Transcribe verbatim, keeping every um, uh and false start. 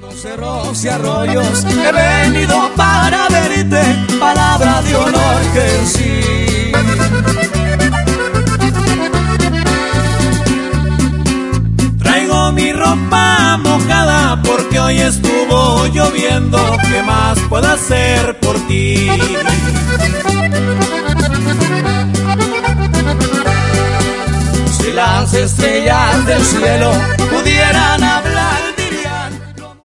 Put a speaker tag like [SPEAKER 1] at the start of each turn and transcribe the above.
[SPEAKER 1] Cerros y arroyos, he venido para verte, palabra de honor que sí. Traigo mi ropa mojada porque hoy estuvo lloviendo, ¿qué más puedo hacer por ti? Si las estrellas del cielo pudieran hablar